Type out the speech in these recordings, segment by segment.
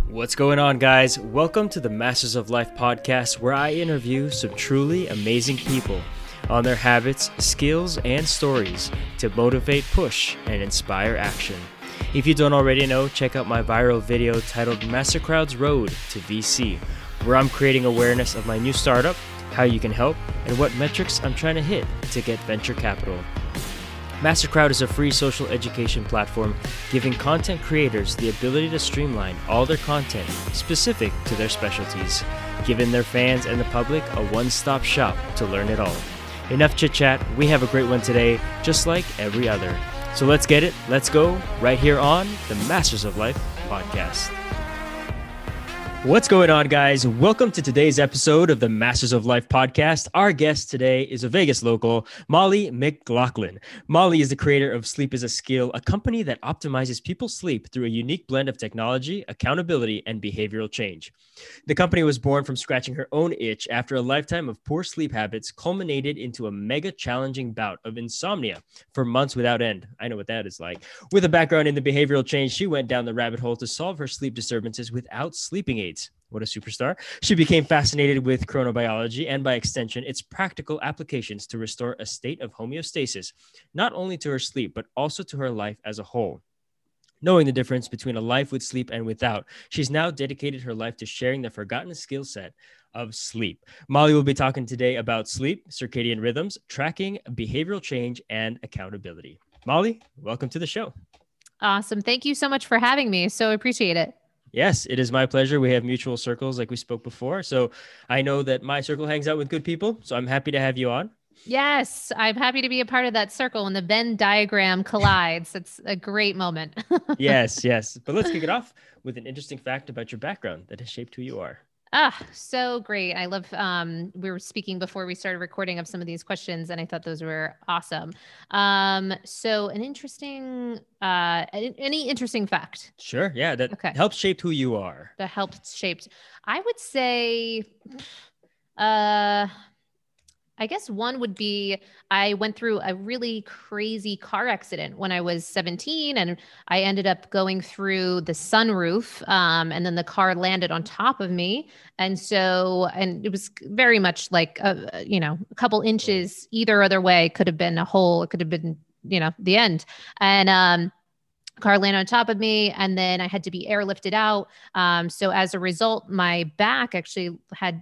What's going on, guys? Welcome to the Masters of Life podcast, where I interview some truly amazing people on their habits, skills, and stories to motivate, push, and inspire action. If you don't already know, check out my viral video titled MasterCrowd's Road to VC, where I'm creating awareness of my new startup, how you can help, and what metrics I'm trying to hit to get venture capital. MasterCrowd is a free social education platform giving content creators the ability to streamline all their content specific to their specialties, giving their fans and the public a one-stop shop to learn it all. Enough chit-chat, we have a great one today, just like every other. So let's get it, let's go, right here on the Masters of Life podcast. What's going on, guys? Welcome to today's episode of the Masters of Life podcast. Our guest today is a Vegas local, Molly McLaughlin. Molly is the creator of Sleep is a Skill, a company that optimizes people's sleep through a unique blend of technology, accountability, and behavioral change. The company was born from scratching her own itch after a lifetime of poor sleep habits culminated into a mega challenging bout of insomnia for months without end. I know what that is like. With a background in the behavioral change, she went down the rabbit hole to solve her sleep disturbances without sleeping aids. What a superstar. She became fascinated with chronobiology and, by extension, its practical applications to restore a state of homeostasis, not only to her sleep, but also to her life as a whole. Knowing the difference between a life with sleep and without, she's now dedicated her life to sharing the forgotten skill set of sleep. Molly will be talking today about sleep, circadian rhythms, tracking, behavioral change, and accountability. Molly, welcome to the show. Awesome. Thank you so much for having me. So appreciate it. Yes, it is my pleasure. We have mutual circles like we spoke before. So I know that my circle hangs out with good people. So I'm happy to have you on. Yes, I'm happy to be a part of that circle when the Venn diagram collides. It's a great moment. Yes. But let's kick it off with an interesting fact about your background that has shaped who you are. So great. I love, we were speaking before we started recording of some of these questions, and I thought those were awesome. So an interesting, any interesting fact? Sure. Yeah. That helps shape who you are. That helped shaped. I would say, I guess one would be I went through a really crazy car accident when I was 17, and I ended up going through the sunroof, and then the car landed on top of me. And it was very much like, a couple inches either other way. Could have been a hole. It could have been, the end. And, car landed on top of me, and then I had to be airlifted out. So as a result, my back actually had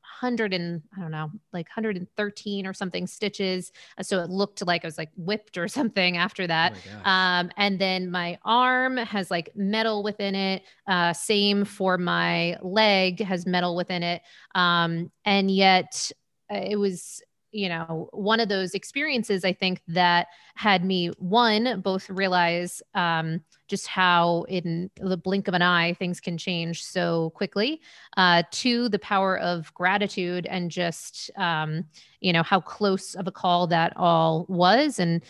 113 or something stitches. So it looked like I was like whipped or something after that. Oh, and then my arm has like metal within it. Same for my leg, has metal within it. And yet it was, one of those experiences, I think, that had me, both realize just how in the blink of an eye, things can change so quickly. Two, the power of gratitude and just, how close of a call that all was. And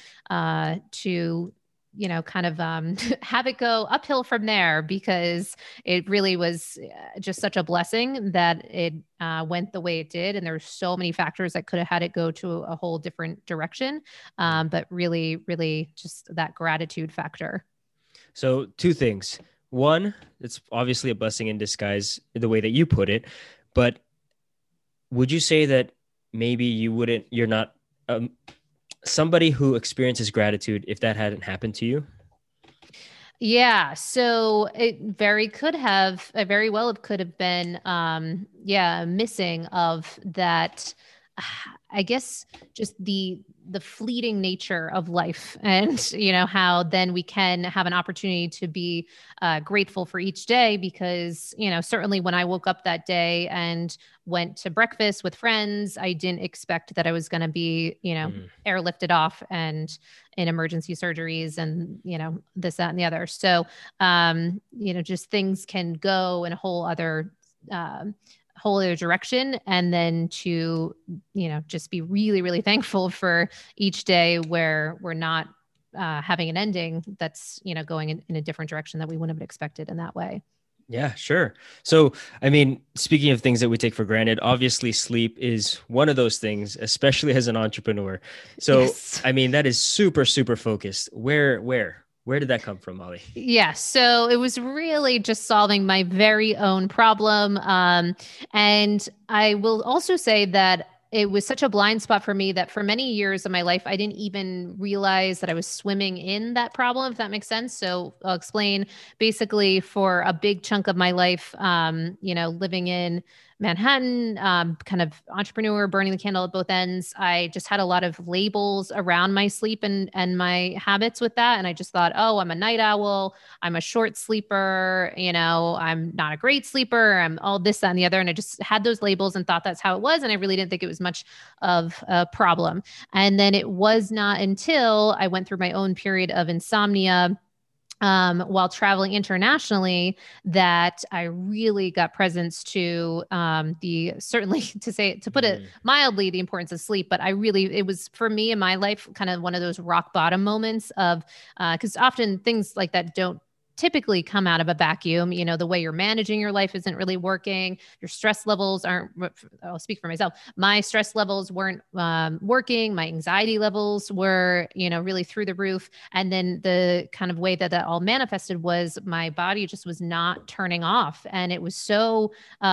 to have it go uphill from there, because it really was just such a blessing that it went the way it did. And there's so many factors that could have had it go to a whole different direction. But really, really just that gratitude factor. So two things. One, it's obviously a blessing in disguise the way that you put it, but would you say that maybe you're not, somebody who experiences gratitude if that hadn't happened to you? Yeah. So it very well could have been, missing of that. I guess just the fleeting nature of life, and, how then we can have an opportunity to be grateful for each day, because, certainly when I woke up that day and went to breakfast with friends, I didn't expect that I was going to be, airlifted off and in emergency surgeries and, this, that, and the other. So, just things can go in a whole other direction. And then to, just be really, really thankful for each day where we're not having an ending that's, going in a different direction that we wouldn't have expected in that way. Yeah, sure. So, I mean, speaking of things that we take for granted, obviously sleep is one of those things, especially as an entrepreneur. So, yes. I mean, that is super, super focused. Where Where did that come from, Molly? Yeah. So it was really just solving my very own problem. And I will also say that it was such a blind spot for me that for many years of my life, I didn't even realize that I was swimming in that problem, if that makes sense. So I'll explain. Basically, for a big chunk of my life, living in Manhattan, kind of entrepreneur, burning the candle at both ends. I just had a lot of labels around my sleep and my habits with that. And I just thought, oh, I'm a night owl. I'm a short sleeper. I'm not a great sleeper. I'm all this, that, and the other. And I just had those labels and thought that's how it was. And I really didn't think it was much of a problem. And then it was not until I went through my own period of insomnia while traveling internationally that I really got presence to certainly to put it mildly, the importance of sleep. But it was for me in my life, kind of one of those rock bottom moments of, because often things like that don't typically come out of a vacuum. The way you're managing your life isn't really working. Your stress levels aren't, I'll speak for myself. My stress levels weren't working. My anxiety levels were, really through the roof. And then the kind of way that all manifested was my body just was not turning off. And it was so,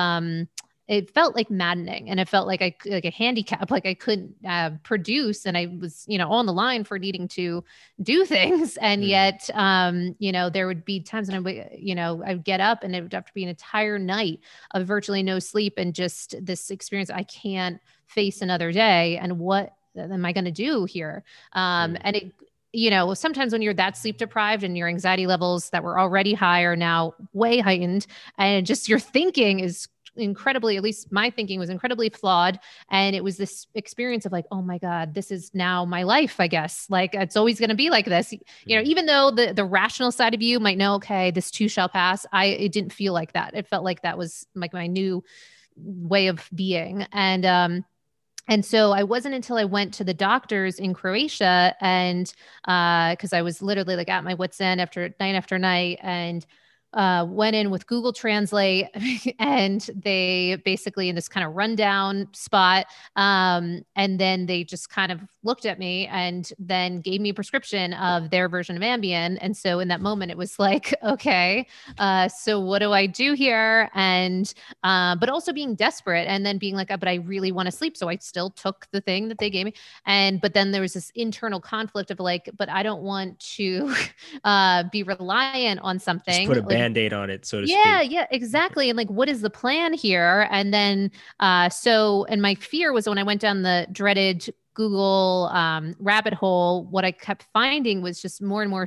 it felt like maddening, and it felt like like a handicap, like I couldn't produce, and I was, on the line for needing to do things. And yet, there would be times when I would get up and it would have to be an entire night of virtually no sleep and just this experience. I can't face another day. And what am I going to do here? And it, sometimes when you're that sleep deprived and your anxiety levels that were already high are now way heightened, and just your thinking is incredibly, at least my thinking was incredibly flawed. And it was this experience of like, oh my God, this is now my life, I guess. Like, it's always going to be like this, even though the rational side of you might know, okay, this too shall pass. It didn't feel like that. It felt like that was like my new way of being. And so I wasn't until I went to the doctors in Croatia, and because I was literally like at my wit's end after night, and went in with Google Translate and they basically in this kind of rundown spot. And then they just kind of looked at me and then gave me a prescription of their version of Ambien. And so in that moment, it was like, okay, so what do I do here? And, but also being desperate and then being like, but I really want to sleep. So I still took the thing that they gave me. But then there was this internal conflict of like, but I don't want to be reliant on something. Just put a Band-Aid on it, so to speak. Yeah, exactly. And like, what is the plan here? And then, and my fear was when I went down the dreaded Google rabbit hole, what I kept finding was just more and more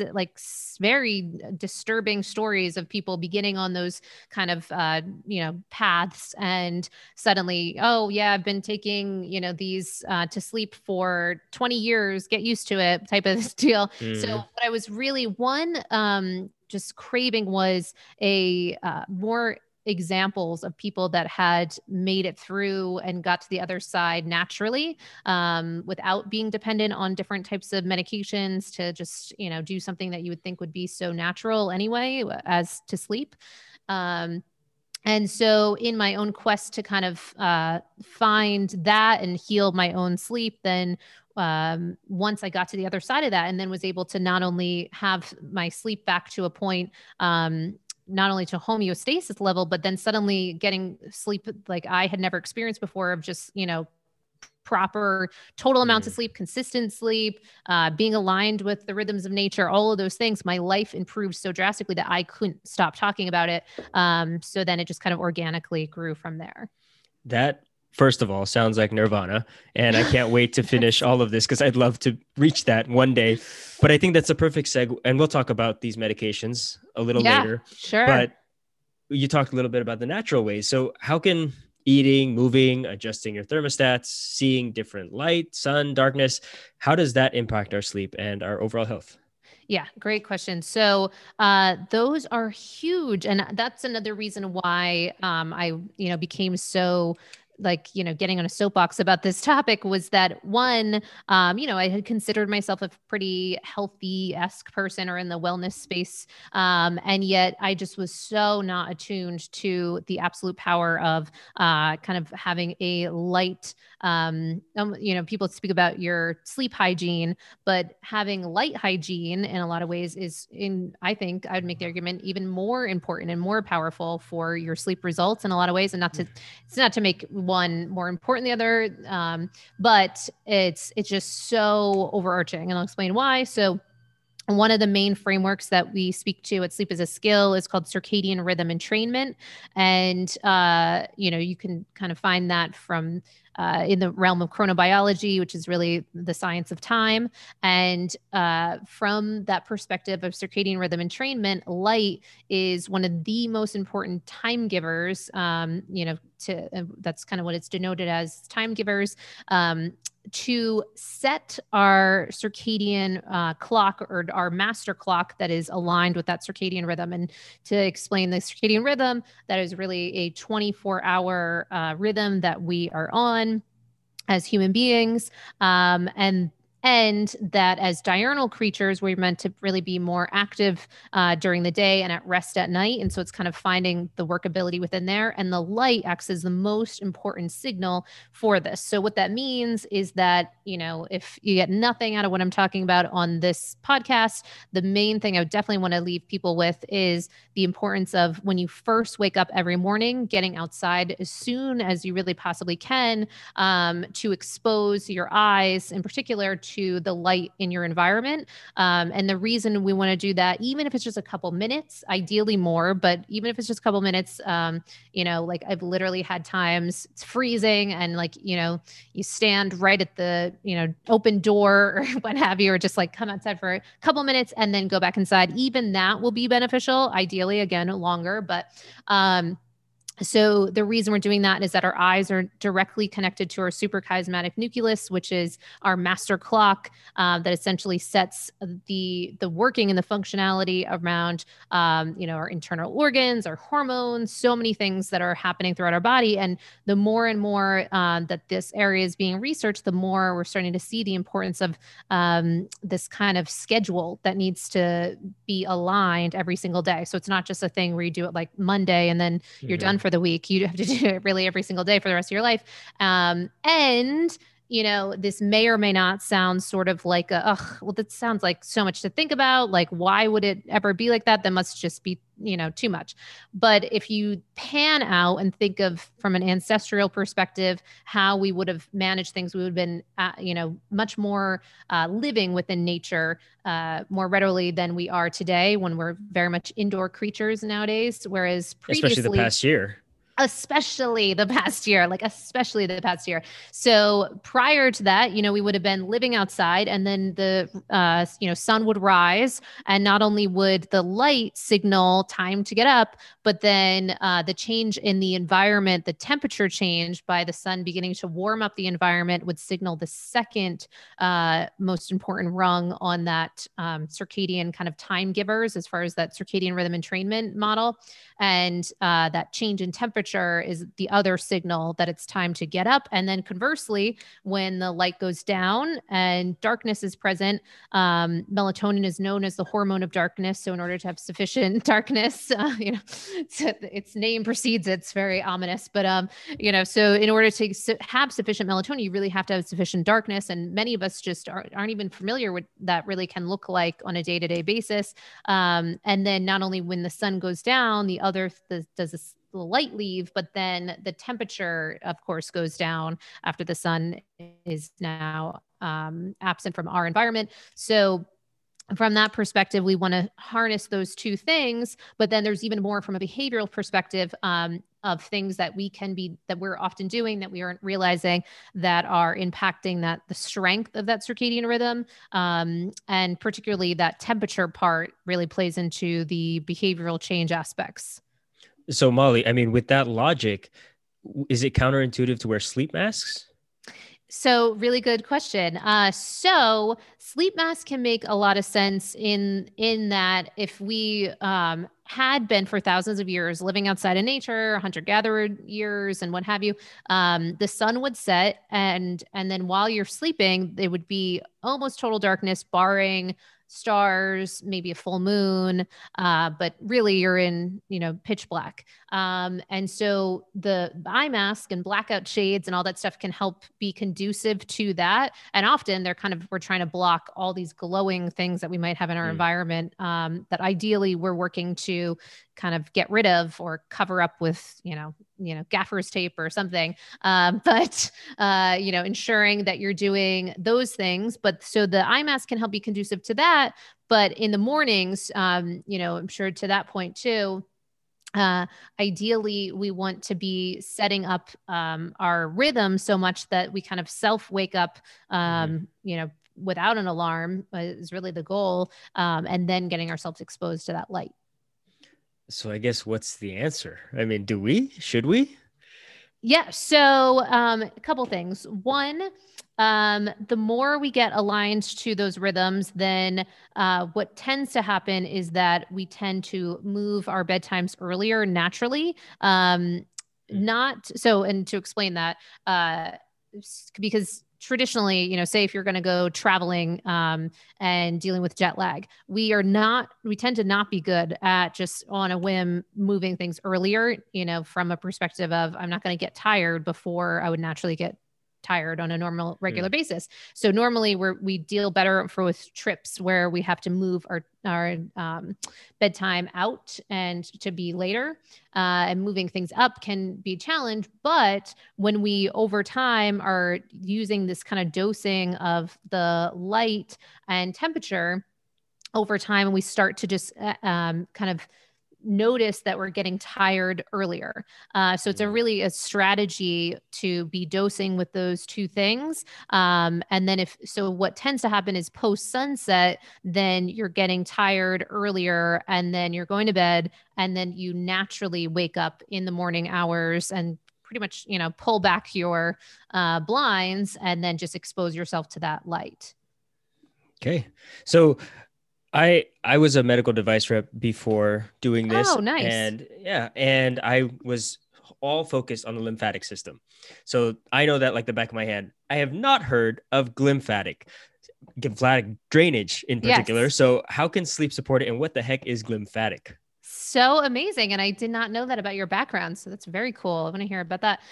very disturbing stories of people beginning on those kind of, paths. And suddenly, oh yeah, I've been taking, these to sleep for 20 years, get used to it type of deal. So what I was really just craving was a more examples of people that had made it through and got to the other side naturally, without being dependent on different types of medications to just, do something that you would think would be so natural anyway, as to sleep. And so in my own quest to kind of find that and heal my own sleep, then once I got to the other side of that and then was able to not only have my sleep back to a point, not only to homeostasis level, but then suddenly getting sleep like I had never experienced before of just, proper total amounts of sleep, consistent sleep, being aligned with the rhythms of nature, all of those things, my life improved so drastically that I couldn't stop talking about it. So then it just kind of organically grew from there. That, first of all, sounds like nirvana. And I can't wait to finish all of this because I'd love to reach that one day. But I think that's a perfect segue. And we'll talk about these medications a little later. Sure. But you talked a little bit about the natural ways. So how can eating, moving, adjusting your thermostats, seeing different light, sun, darkness, how does that impact our sleep and our overall health? Yeah, great question. So those are huge. And that's another reason why I, became so like, getting on a soapbox about this topic was that one, I had considered myself a pretty healthy-esque person or in the wellness space. And yet I just was so not attuned to the absolute power of kind of having a light, people speak about your sleep hygiene, but having light hygiene in a lot of ways I think I would make the argument, even more important and more powerful for your sleep results in a lot of ways. And it's not to make one more important than the other, but it's just so overarching, and I'll explain why. So one of the main frameworks that we speak to at Sleep is a Skill is called circadian rhythm entrainment. And, you can kind of find that from in the realm of chronobiology, which is really the science of time. And from that perspective of circadian rhythm entrainment, light is one of the most important time givers, that's kind of what it's denoted as, time givers, to set our circadian clock, or our master clock that is aligned with that circadian rhythm. And to explain the circadian rhythm, that is really a 24-hour rhythm that we are on as human beings. And that as diurnal creatures, we're meant to really be more active during the day and at rest at night. And so it's kind of finding the workability within there. And the light acts as the most important signal for this. So what that means is that, if you get nothing out of what I'm talking about on this podcast, the main thing I would definitely want to leave people with is the importance of, when you first wake up every morning, getting outside as soon as you really possibly can, to expose your eyes in particular to the light in your environment. And the reason we want to do that, even if it's just a couple minutes, ideally more, but even if it's just a couple minutes, like I've literally had times it's freezing and you stand right at the, open door or what have you, or just like come outside for a couple minutes and then go back inside. Even that will be beneficial, ideally, again, longer, but, so the reason we're doing that is that our eyes are directly connected to our suprachiasmatic nucleus, which is our master clock that essentially sets the working and the functionality around, our internal organs, our hormones, so many things that are happening throughout our body. And the more and more that this area is being researched, the more we're starting to see the importance of this kind of schedule that needs to be aligned every single day. So it's not just a thing where you do it like Monday and then you're done for the week. You have to do it really every single day for the rest of your life. And this may or may not sound sort of like that sounds like so much to think about. Like, why would it ever be like that? That must just be, too much. But if you pan out and think of, from an ancestral perspective, how we would have managed things, we would have been, much more living within nature more readily than we are today, when we're very much indoor creatures nowadays. Whereas previously, especially the past year. Especially the past year. So prior to that, we would have been living outside, and then the, sun would rise, and not only would the light signal time to get up, but then the change in the environment, the temperature change by the sun beginning to warm up the environment, would signal the second most important rung on that circadian kind of time givers, as far as that circadian rhythm entrainment model. And that change in temperature is the other signal that it's time to get up. And then conversely, when the light goes down and darkness is present, melatonin is known as the hormone of darkness. So in order to have sufficient darkness, its name precedes it. It's very ominous, but so in order to have sufficient melatonin, you really have to have sufficient darkness. And many of us just aren't even familiar with that really can look like on a day-to-day basis. And then not only when the sun goes down, does the light leave, but then the temperature, of course, goes down after the sun is now absent from our environment. So from that perspective, we want to harness those two things, but then there's even more from a behavioral perspective of things that we're often doing that we aren't realizing, that are impacting the strength of that circadian rhythm. And particularly that temperature part really plays into the behavioral change aspects. So Molly, I mean, with that logic, is it counterintuitive to wear sleep masks? So really good question. So sleep masks can make a lot of sense in that if we had been for thousands of years living outside in nature, hunter-gatherer years and what have you, the sun would set, and then while you're sleeping, it would be almost total darkness, barring stars, maybe a full moon, but really you're in, pitch black. And so the eye mask and blackout shades and all that stuff can help be conducive to that. And often we're trying to block all these glowing things that we might have in our environment, that ideally we're working to kind of get rid of or cover up with, gaffer's tape or something. But ensuring that you're doing those things. But so the eye mask can help be conducive to that. But in the mornings, I'm sure to that point too, ideally we want to be setting up our rhythm so much that we kind of self wake up, without an alarm is really the goal. And then getting ourselves exposed to that light. So I guess what's the answer? I mean, should we? Yeah. So a couple things. One, the more we get aligned to those rhythms, then what tends to happen is that we tend to move our bedtimes earlier naturally. And to explain that, because traditionally, say if you're going to go traveling and dealing with jet lag, we tend to not be good at just on a whim moving things earlier, from a perspective of I'm not going to get tired before I would naturally get tired on a normal regular basis. So normally we deal better with trips where we have to move our bedtime out and to be later, and moving things up can be a challenge. But when we over time are using this kind of dosing of the light and temperature over time, and we start to just kind of notice that we're getting tired earlier. So it's a strategy to be dosing with those two things. And then what tends to happen is post sunset, then you're getting tired earlier and then you're going to bed, and then you naturally wake up in the morning hours and pretty much, pull back your blinds and then just expose yourself to that light. Okay. So I was a medical device rep before doing this. Oh, nice. And I was all focused on the lymphatic system. So I know that like the back of my hand. I have not heard of glymphatic drainage in particular. Yes. So how can sleep support it, and what the heck is glymphatic? So amazing. And I did not know that about your background. So that's very cool. I want to hear about that.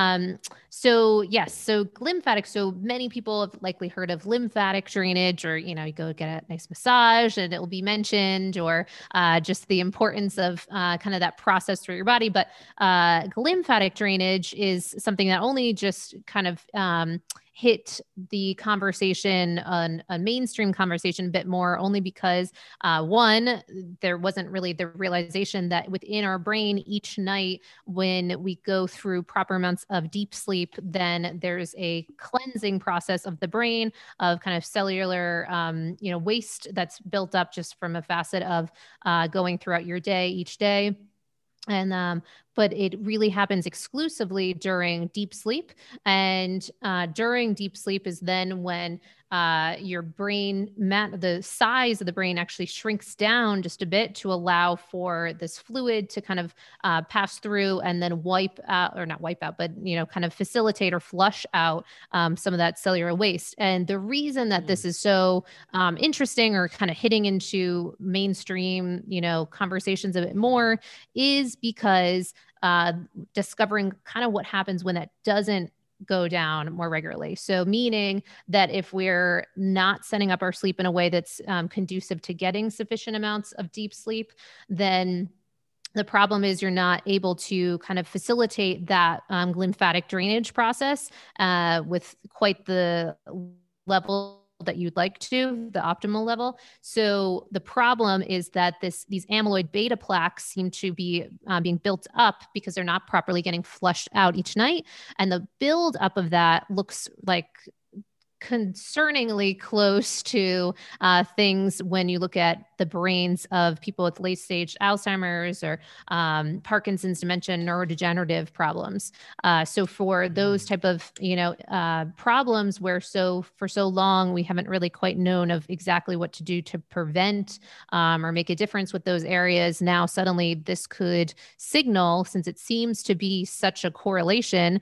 So glymphatic. So many people have likely heard of lymphatic drainage, or, you go get a nice massage and it will be mentioned, or just the importance of kind of that process through your body. But glymphatic drainage is something that only just kind of hit the conversation on a mainstream conversation a bit more, only because one, there wasn't really the realization that within our brain each night, when we go through proper amounts of deep sleep, then there's a cleansing process of the brain of kind of cellular, waste that's built up just from a facet of going throughout your day each day. And, but it really happens exclusively during deep sleep. And during deep sleep is then when your brain, the size of the brain actually shrinks down just a bit to allow for this fluid to kind of pass through and then kind of facilitate or flush out some of that cellular waste. And the reason that this is so interesting, or kind of hitting into mainstream, conversations a bit more, is because discovering kind of what happens when that doesn't go down more regularly. So meaning that if we're not setting up our sleep in a way that's conducive to getting sufficient amounts of deep sleep, then the problem is you're not able to kind of facilitate that glymphatic drainage process with quite the level that you'd like to, the optimal level. So the problem is that these amyloid beta plaques seem to be being built up because they're not properly getting flushed out each night. And the build up of that looks like concerningly close to things when you look at the brains of people with late stage Alzheimer's or Parkinson's, dementia, neurodegenerative problems. So for those type of, problems where for so long, we haven't really quite known of exactly what to do to prevent or make a difference with those areas. Now, suddenly this could signal, since it seems to be such a correlation,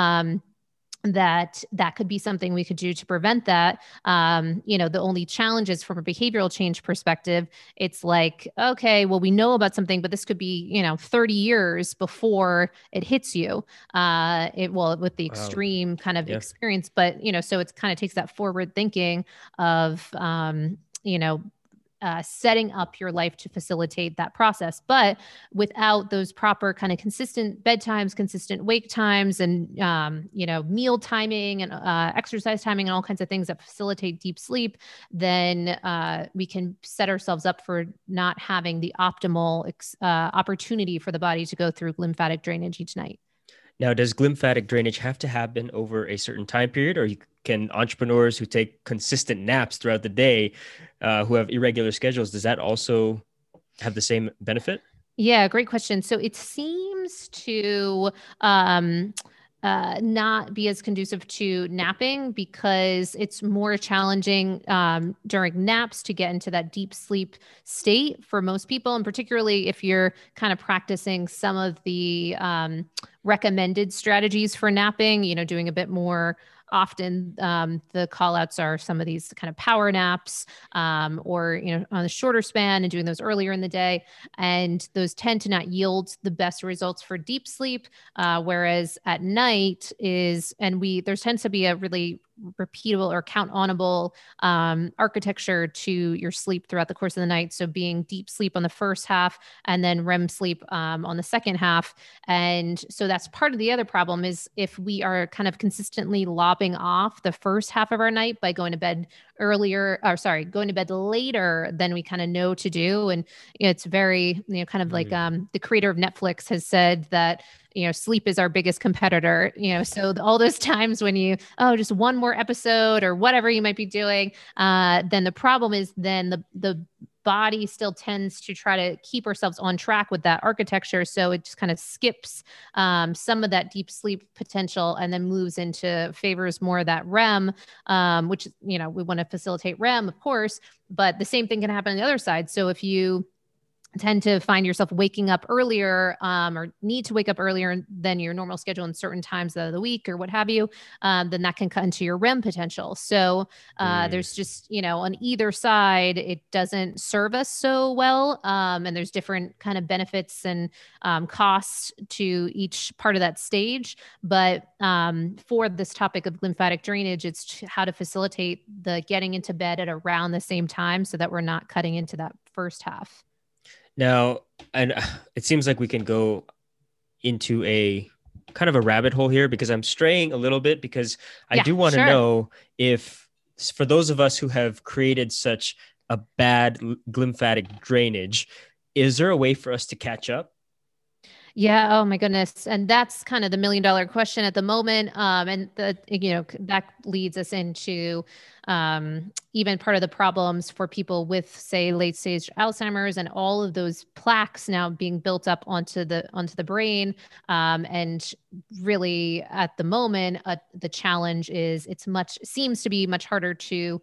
that could be something we could do to prevent that. The only challenge is from a behavioral change perspective. It's like, okay, well, we know about something, but this could be, 30 years before it hits you. With the extreme kind of experience, but, so it's kind of takes that forward thinking of, setting up your life to facilitate that process. But without those proper kind of consistent bedtimes, consistent wake times, and, meal timing and exercise timing and all kinds of things that facilitate deep sleep, then we can set ourselves up for not having the optimal opportunity for the body to go through lymphatic drainage each night. Now, does lymphatic drainage have to happen over a certain time period, or can entrepreneurs who take consistent naps throughout the day, who have irregular schedules, does that also have the same benefit? Yeah, great question. So it seems to not be as conducive to napping because it's more challenging during naps to get into that deep sleep state for most people. And particularly if you're kind of practicing some of the recommended strategies for napping, doing a bit more often. The call outs are some of these kind of power naps or, on the shorter span and doing those earlier in the day. And those tend to not yield the best results for deep sleep. Whereas at night there tends to be a really repeatable or count onable architecture to your sleep throughout the course of the night. So being deep sleep on the first half and then REM sleep on the second half. And so that's part of the other problem is if we are kind of consistently lopping off the first half of our night by going to bed later than we kind of know to do. And it's very, kind of like the creator of Netflix has said that, sleep is our biggest competitor, so all those times when just one more episode or whatever you might be doing, then the problem is then the body still tends to try to keep ourselves on track with that architecture. So it just kind of skips some of that deep sleep potential and then favors more of that REM, which, we want to facilitate REM, of course, but the same thing can happen on the other side. So if you tend to find yourself waking up earlier or need to wake up earlier than your normal schedule in certain times of the week or what have you, then that can cut into your REM potential. So there's just, on either side, it doesn't serve us so well. And there's different kind of benefits and costs to each part of that stage. But for this topic of lymphatic drainage, it's how to facilitate the getting into bed at around the same time so that we're not cutting into that first half. Now, and it seems like we can go into a kind of a rabbit hole here because I'm straying a little bit because I do want to know if for those of us who have created such a bad lymphatic drainage, is there a way for us to catch up? Yeah. Oh my goodness. And that's kind of the $1 million question at the moment. And that leads us into even part of the problems for people with, say, late stage Alzheimer's and all of those plaques now being built up onto the brain. And really at the moment, the challenge is seems to be much harder to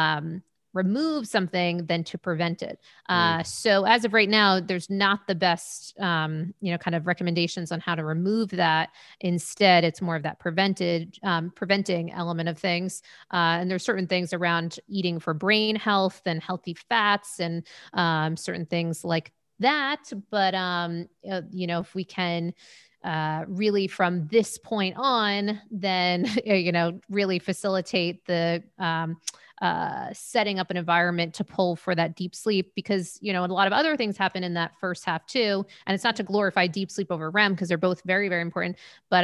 remove something than to prevent it. So as of right now, there's not the best, kind of recommendations on how to remove that. Instead, it's more of that preventing element of things. And there's certain things around eating for brain health and healthy fats and certain things like that. But, if we can really from this point on, then, really facilitate the setting up an environment to pull for that deep sleep because, a lot of other things happen in that first half too. And it's not to glorify deep sleep over REM because they're both very, very important. But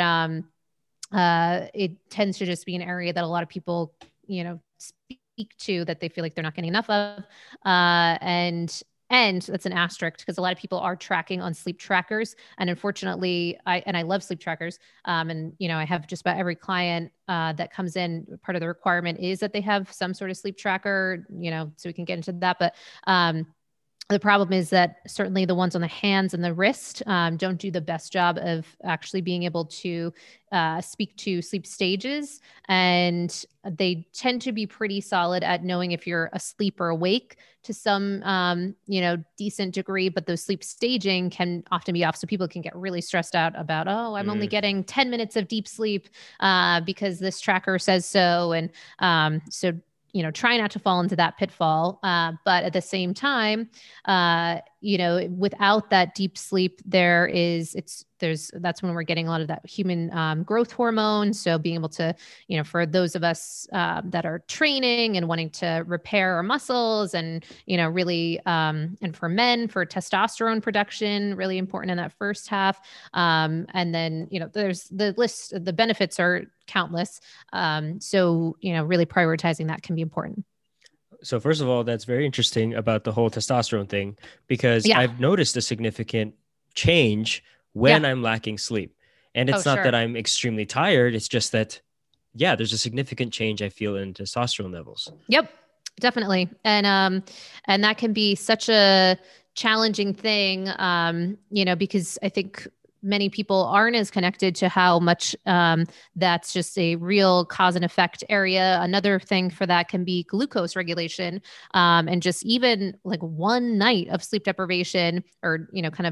it tends to just be an area that a lot of people, speak to that they feel like they're not getting enough of. And and that's an asterisk because a lot of people are tracking on sleep trackers. And unfortunately, I love sleep trackers. And, I have just about every client that comes in, part of the requirement is that they have some sort of sleep tracker, so we can get into that. But the problem is that certainly the ones on the hands and the wrist don't do the best job of actually being able to speak to sleep stages. And they tend to be pretty solid at knowing if you're asleep or awake to some, decent degree. But those sleep staging can often be off. So people can get really stressed out about, oh, I'm only getting 10 minutes of deep sleep because this tracker says so. And so try not to fall into that pitfall. But at the same time, without that deep sleep, that's when we're getting a lot of that human growth hormone. So being able to, for those of us that are training and wanting to repair our muscles and, really, and for men, for testosterone production, really important in that first half. And then, there's the benefits are countless. So, really prioritizing that can be important. So first of all, that's very interesting about the whole testosterone thing, because I've noticed a significant change when I'm lacking sleep. And it's not that I'm extremely tired. It's just that, there's a significant change I feel in testosterone levels. Yep, definitely. And that can be such a challenging thing, because I think many people aren't as connected to how much that's just a real cause and effect area. Another thing for that can be glucose regulation, and just even like one night of sleep deprivation or,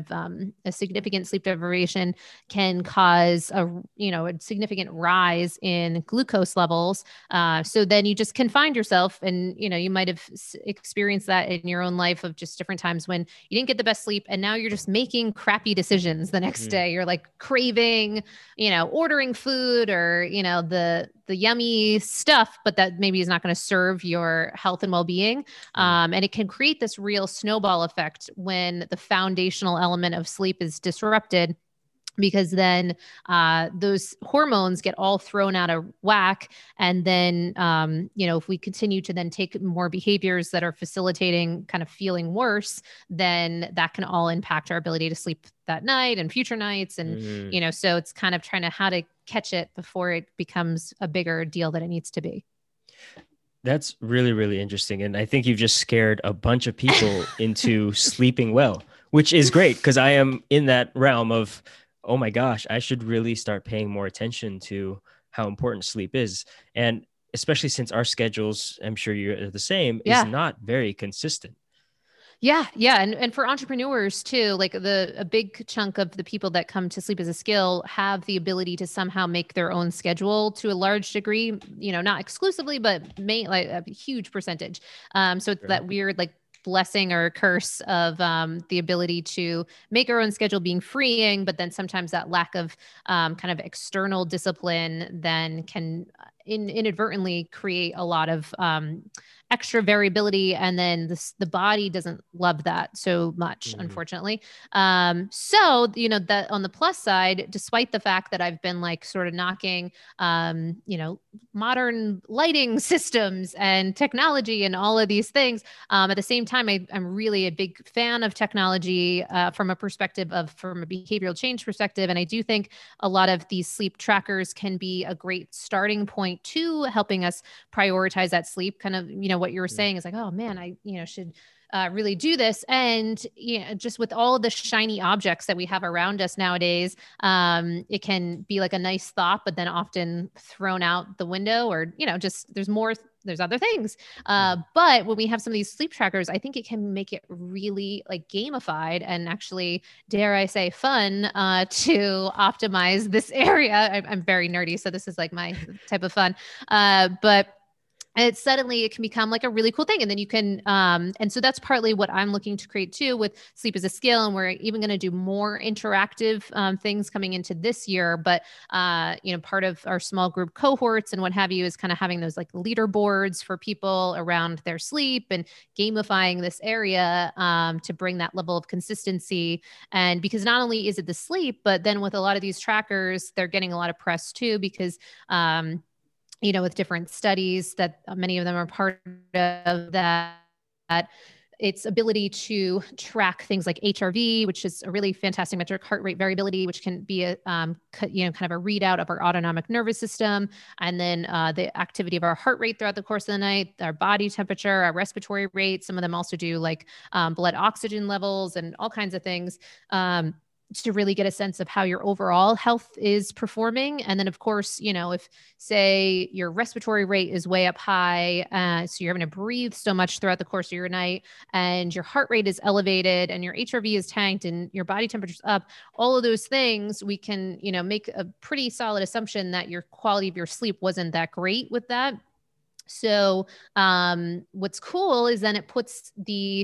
a significant sleep deprivation can cause a significant rise in glucose levels. So then you just confined yourself and, you might have experienced that in your own life of just different times when you didn't get the best sleep and now you're just making crappy decisions the next day. You're like craving, ordering food or, the yummy stuff, but that maybe is not going to serve your health and well-being. And it can create this real snowball effect when the foundational element of sleep is disrupted, because then those hormones get all thrown out of whack. And then, if we continue to then take more behaviors that are facilitating kind of feeling worse, then that can all impact our ability to sleep that night and future nights. And, so it's kind of trying to how to catch it before it becomes a bigger deal than it needs to be. That's really, really interesting. And I think you've just scared a bunch of people into sleeping well, which is great because I am in that realm of, oh my gosh, I should really start paying more attention to how important sleep is. And especially since our schedules, I'm sure you're the same, is not very consistent. Yeah. Yeah. And for entrepreneurs too, like a big chunk of the people that come to Sleep as a Skill have the ability to somehow make their own schedule to a large degree, not exclusively, but like a huge percentage. So it's that weird, like, blessing or curse of the ability to make our own schedule being freeing, but then sometimes that lack of kind of external discipline then can inadvertently create a lot of extra variability. And then the body doesn't love that so much, unfortunately. So, that on the plus side, despite the fact that I've been like sort of knocking, modern lighting systems and technology and all of these things, at the same time, I'm really a big fan of technology from a behavioral change perspective. And I do think a lot of these sleep trackers can be a great starting point to helping us prioritize that sleep. Kind of, what you were saying is like, oh man, I, should really do this. And just with all the shiny objects that we have around us nowadays, it can be like a nice thought, but then often thrown out the window or, just there's other things. But when we have some of these sleep trackers, I think it can make it really like gamified and actually, dare I say, fun to optimize this area. I'm very nerdy, so this is like my type of fun. But it can become like a really cool thing. And then you can, and so that's partly what I'm looking to create too with Sleep as a Skill. And we're even going to do more interactive things coming into this year. But, part of our small group cohorts and what have you is kind of having those like leaderboards for people around their sleep and gamifying this area to bring that level of consistency. And because not only is it the sleep, but then with a lot of these trackers, they're getting a lot of press too, because, with different studies that many of them are part of that its ability to track things like HRV, which is a really fantastic metric, heart rate variability, which can be a, kind of a readout of our autonomic nervous system. And then the activity of our heart rate throughout the course of the night, our body temperature, our respiratory rate. Some of them also do like blood oxygen levels and all kinds of things. To really get a sense of how your overall health is performing. And then of course, if say your respiratory rate is way up high, so you're having to breathe so much throughout the course of your night, and your heart rate is elevated and your HRV is tanked and your body temperature's up, all of those things, we can, make a pretty solid assumption that your quality of your sleep wasn't that great with that. So what's cool is then it puts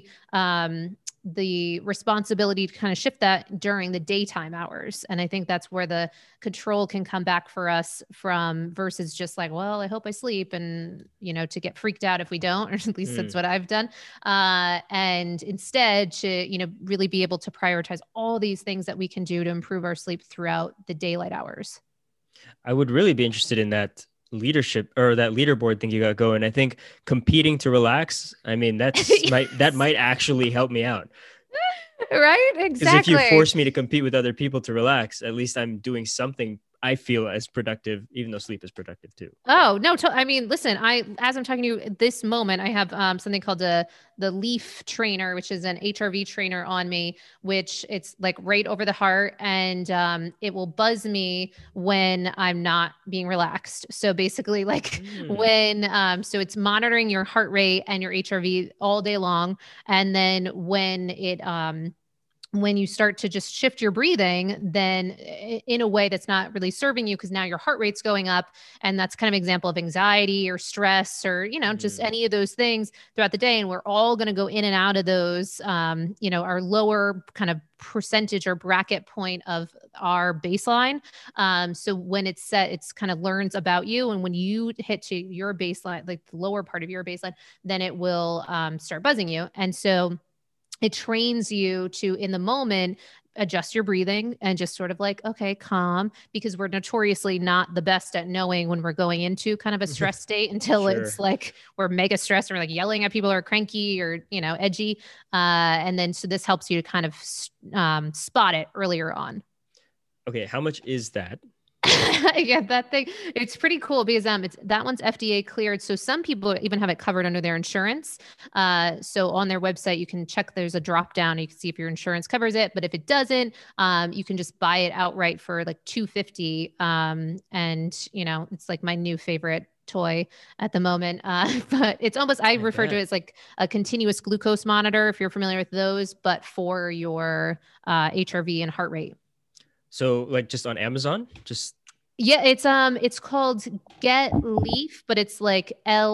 the responsibility to kind of shift that during the daytime hours. And I think that's where the control can come back for us from versus just like, well, I hope I sleep and, to get freaked out if we don't, or at least that's what I've done. And instead to, really be able to prioritize all these things that we can do to improve our sleep throughout the daylight hours. I would really be interested in that leadership or that leaderboard thing you got going. I think competing to relax, I mean, that might actually help me out. Right? Exactly. Because if you force me to compete with other people to relax, at least I'm doing something I feel as productive, even though sleep is productive too. Oh, no. I mean, listen, as I'm talking to you at this moment, I have something called the Leaf trainer, which is an HRV trainer on me, which it's like right over the heart, and it will buzz me when I'm not being relaxed. So basically like when, so it's monitoring your heart rate and your HRV all day long. And then when you start to just shift your breathing, then in a way that's not really serving you, because now your heart rate's going up, and that's kind of an example of anxiety or stress or, just any of those things throughout the day. And we're all going to go in and out of those, our lower kind of percentage or bracket point of our baseline. So when it's set, it's kind of learns about you. And when you hit to your baseline, like the lower part of your baseline, then it will start buzzing you. And so it trains you to, in the moment, adjust your breathing and just sort of like, okay, calm, because we're notoriously not the best at knowing when we're going into kind of a stress state until it's like we're mega stressed or like yelling at people or cranky or, edgy. And then, so this helps you to kind of spot it earlier on. Okay. How much is that? Yeah, that thing, it's pretty cool because that one's FDA cleared. So some people even have it covered under their insurance. So on their website, you can check, there's a drop down. You can see if your insurance covers it, but if it doesn't, you can just buy it outright for like $250. And it's like my new favorite toy at the moment. But it's almost, I refer to it as like a continuous glucose monitor, if you're familiar with those, but for your HRV and heart rate. So like just on Amazon, yeah, it's called Get Leaf, but it's like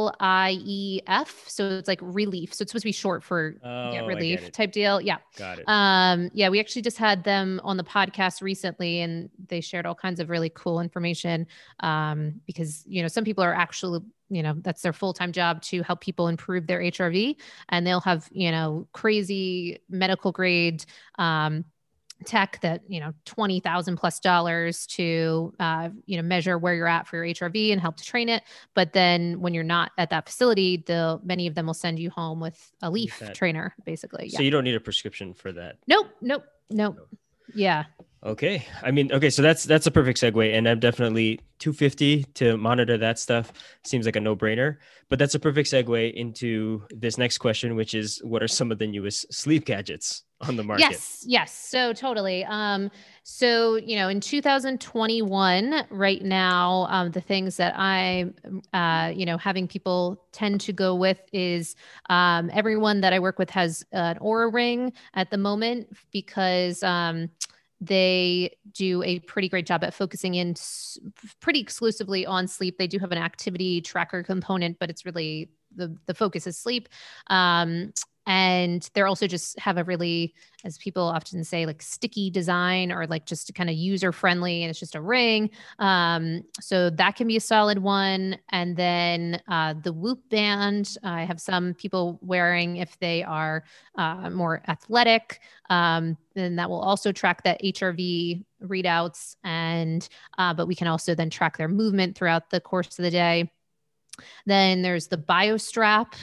LIEF. So it's like relief. So it's supposed to be short for Get Relief type deal. Yeah. Got it. Yeah, we actually just had them on the podcast recently, and they shared all kinds of really cool information. Because, some people are actually, that's their full-time job to help people improve their HRV, and they'll have, crazy medical grade, tech that, $20,000+ to, measure where you're at for your HRV and help to train it. But then when you're not at that facility, many of them will send you home with a Leaf trainer, basically. So you don't need a prescription for that. Nope. Yeah. Okay. I mean, okay. So that's a perfect segue, and I'm definitely $250 to monitor that stuff. Seems like a no brainer, but that's a perfect segue into this next question, which is, what are some of the newest sleep gadgets on the market? Yes. So totally. So, in 2021, right now, the things that I'm, having people tend to go with is, everyone that I work with has an Oura Ring at the moment, because, they do a pretty great job at focusing in pretty exclusively on sleep. They do have an activity tracker component, but it's really the focus is sleep. And they're also just have a really, as people often say, like sticky design, or like just kind of user friendly, and it's just a ring. So that can be a solid one. And then the Whoop band, I have some people wearing if they are more athletic. Then that will also track that HRV readouts, and but we can also then track their movement throughout the course of the day. Then there's the BioStrap,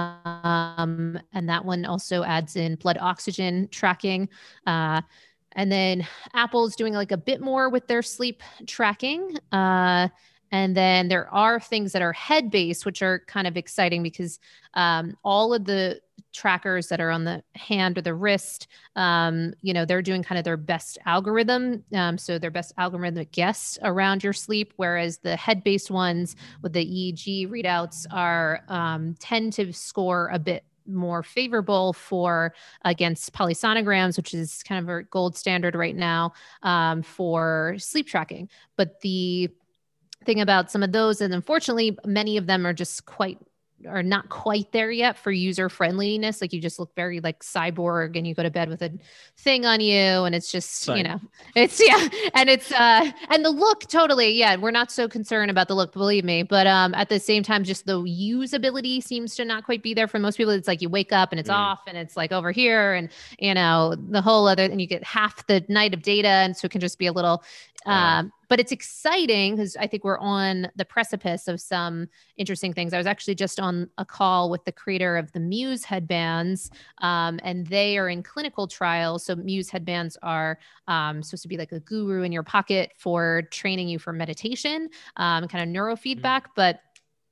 and that one also adds in blood oxygen tracking. And then Apple's doing like a bit more with their sleep tracking. And then there are things that are head-based, which are kind of exciting because all of the trackers that are on the hand or the wrist, they're doing kind of their best algorithm. So their best algorithmic guess around your sleep, whereas the head-based ones with the EEG readouts are tend to score a bit more favorable for against polysomnograms, which is kind of a gold standard right now for sleep tracking. But the thing about some of those, and unfortunately, many of them are not quite there yet for user friendliness. Like you just look very like cyborg and you go to bed with a thing on you and it's just, it's and it's and the look totally, we're not so concerned about the look, believe me. But at the same time, just the usability seems to not quite be there for most people. It's like you wake up and it's off and it's like over here and the whole other, and you get half the night of data. And so it can just be a little but it's exciting because I think we're on the precipice of some interesting things. I was actually just on a call with the creator of the Muse headbands, and they are in clinical trials. So Muse headbands are supposed to be like a guru in your pocket for training you for meditation, kind of neurofeedback, but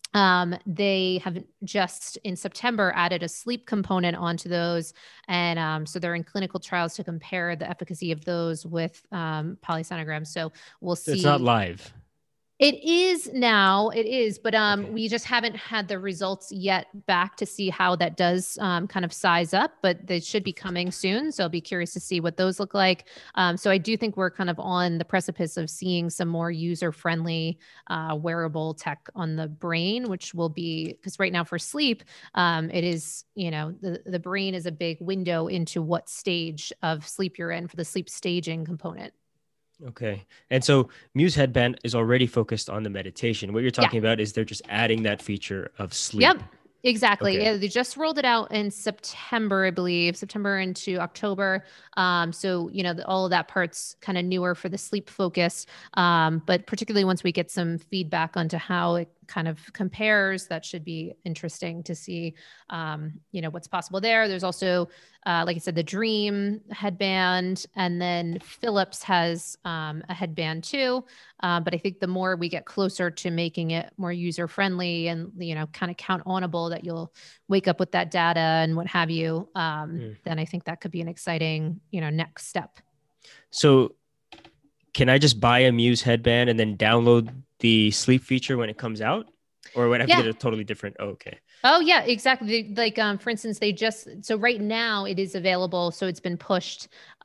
they have just in September added a sleep component onto those. And so they're in clinical trials to compare the efficacy of those with polysomnograms. So we'll see. It's not live. It is now, but okay. We just haven't had the results yet back to see how that does kind of size up, but they should be coming soon. So I'll be curious to see what those look like. So I do think we're kind of on the precipice of seeing some more user-friendly wearable tech on the brain, which will be, because right now for sleep, it is, the brain is a big window into what stage of sleep you're in for the sleep staging component. Okay. And so Muse headband is already focused on the meditation. What you're talking about is they're just adding that feature of sleep. Yep. Exactly. Okay. Yeah, they just rolled it out in September, I believe, September into October. So, all of that part's kind of newer for the sleep focus. But particularly once we get some feedback onto how it kind of compares, that should be interesting to see, what's possible there. There's also, like I said, the Dream headband, and then Philips has a headband too. But I think the more we get closer to making it more user-friendly and, kind of count-onable, that you'll wake up with that data and what have you, then I think that could be an exciting, next step. So can I just buy a Muse headband and then download the sleep feature when it comes out? Or would I have to get a totally different? Oh, okay. Oh yeah, exactly. Like, for instance, so right now it is available. So it's been pushed,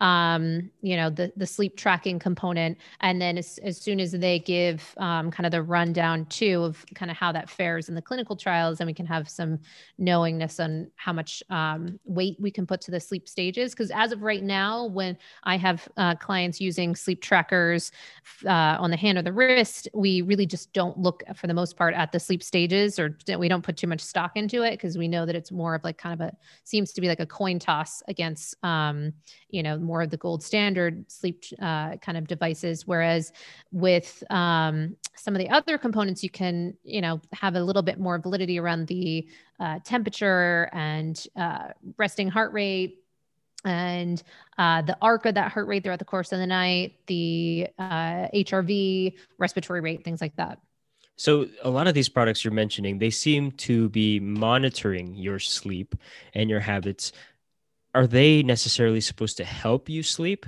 the sleep tracking component. And then as soon as they give, kind of the rundown too of kind of how that fares in the clinical trials, then we can have some knowingness on how much, weight we can put to the sleep stages. Cause as of right now, when I have, clients using sleep trackers, on the hand or the wrist, we really just don't look for the most part at the sleep stages, or we don't put too much stock into it because we know that it's more of like kind of seems to be like a coin toss against, more of the gold standard sleep kind of devices. Whereas with some of the other components, you can, have a little bit more validity around the temperature and resting heart rate, and the arc of that heart rate throughout the course of the night, the HRV, respiratory rate, things like that. So a lot of these products you're mentioning, they seem to be monitoring your sleep and your habits. Are they necessarily supposed to help you sleep?